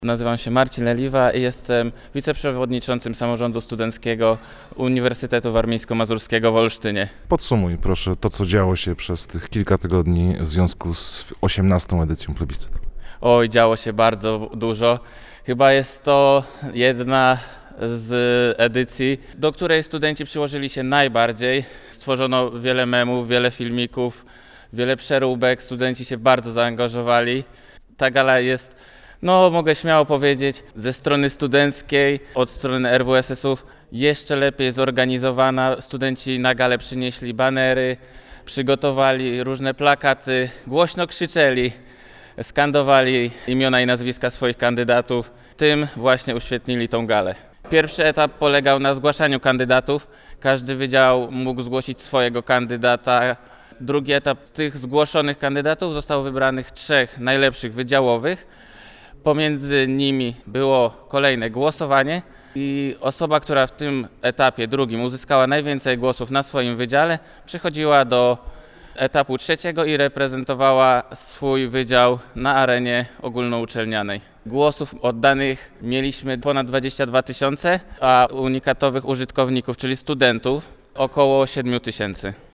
Nazywam się Marcin Leliwa i jestem wiceprzewodniczącym Samorządu Studenckiego Uniwersytetu Warmińsko-Mazurskiego w Olsztynie. Podsumuj proszę to, co działo się przez tych kilka tygodni w związku z 18. edycją plebiscytu. Oj, działo się bardzo dużo. Chyba jest to jedna z edycji, do której studenci przyłożyli się najbardziej. Stworzono wiele memów, wiele filmików, wiele przeróbek. Studenci się bardzo zaangażowali. Ta gala jest, mogę śmiało powiedzieć, ze strony studenckiej, od strony RWSS-ów jeszcze lepiej zorganizowana. Studenci na galę przynieśli banery, przygotowali różne plakaty, głośno krzyczeli, skandowali imiona i nazwiska swoich kandydatów. Tym właśnie uświetnili tą galę. Pierwszy etap polegał na zgłaszaniu kandydatów. Każdy wydział mógł zgłosić swojego kandydata. Drugi etap z tych zgłoszonych kandydatów zostało wybranych 3 najlepszych wydziałowych. Pomiędzy nimi było kolejne głosowanie i osoba, która w tym etapie drugim uzyskała najwięcej głosów na swoim wydziale, przechodziła do etapu 3 i reprezentowała swój wydział na arenie ogólnouczelnianej. Głosów oddanych mieliśmy ponad 22 000, a unikatowych użytkowników, czyli studentów, około 7 000.